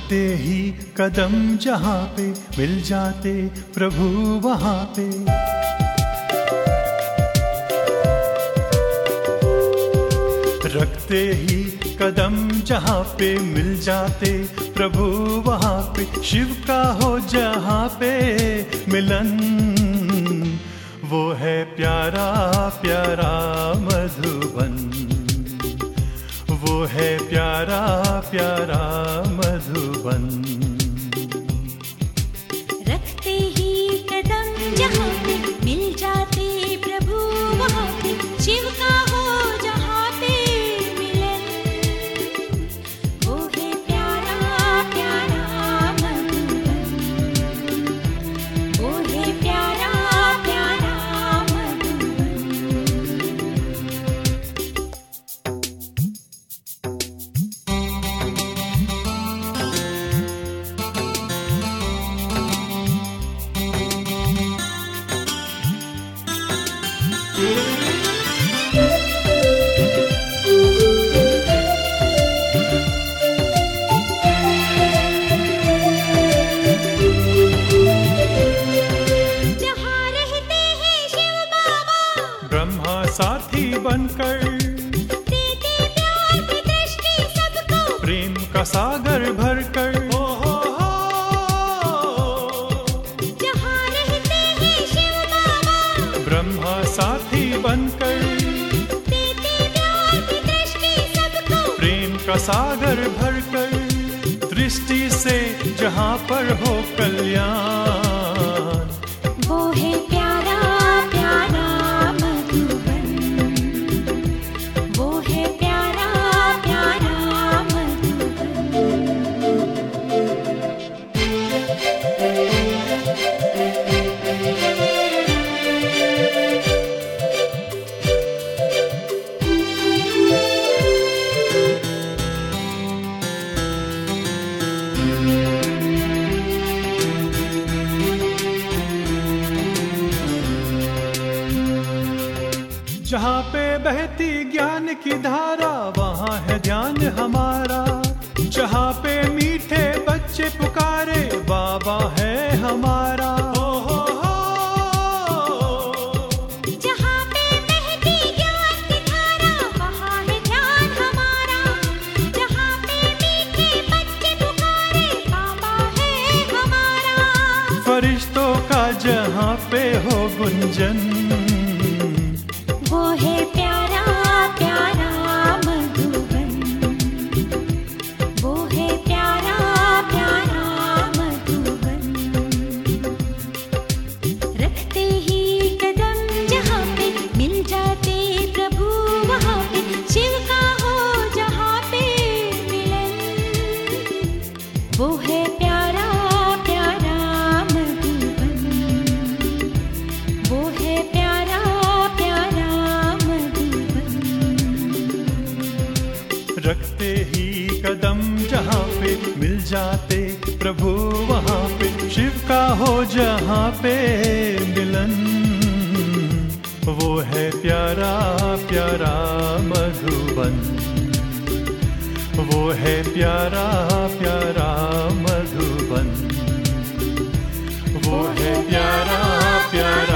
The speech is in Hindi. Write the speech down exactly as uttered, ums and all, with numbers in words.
रखते ही कदम जहाँ पे मिल जाते प्रभु वहाँ पे। रखते ही कदम जहाँ पे मिल जाते प्रभु वहाँ पे। शिव का हो जहाँ पे मिलन, वो है प्यारा प्यारा मधुबन, वो है प्यारा प्यारा मधुबन। रखते ही कदम जहाँ पे मिल जाते प्रभु वहाँ पे। शिव का हो जहाँ पे मिलन, वो है प्यारा प्यारा मधुबन, वो है प्यारा प्यारा मधुबन। ब्रह्मा साथी बनकर देते प्यार की दृष्टि सबको, प्रेम का सागर भरकर। हो हो हो जहाँ रहते हैं शिव बाबा, ब्रह्मा साथी बनकर देते प्यार की दृष्टि सबको, प्रेम का सागर भरकर। दृष्टि से जहाँ पर हो कल्याण, वो है प्यारा प्यारा मधुबन, वो है प्यारा प्यारा मधुबन। जहाँ पे बहती ज्ञान की धारा, वहाँ है ध्यान हमारा। जहाँ पे मीठे बच्चे पुकारे, बाबा है हमारा। हो हो हो जहाँ पे बहती ज्ञान की धारा, वहाँ है ध्यान हमारा। जहाँ पे मीठे बच्चे पुकारे, बाबा है हमारा। फरिश्तों का जहाँ पे हो गुंजन, वो है प्यारा प्यारा मधुबन, वो है प्यारा प्यारा मधुबन। रखते ही कदम जहाँ पे मिल जाते प्रभु वहाँ पे। शिव का हो जहाँ पे मिलन, वो है प्यारा प्यारा मधुबन, वो है प्यारा प्यारा मधुबन। रखते ही कदम जहाँ पे मिल जाते प्रभु वहाँ पे। शिव का हो जहाँ पे मिलन, वो है प्यारा प्यारा मधुबन, वो है प्यारा प्यारा मधुबन, वो है प्यारा प्यारा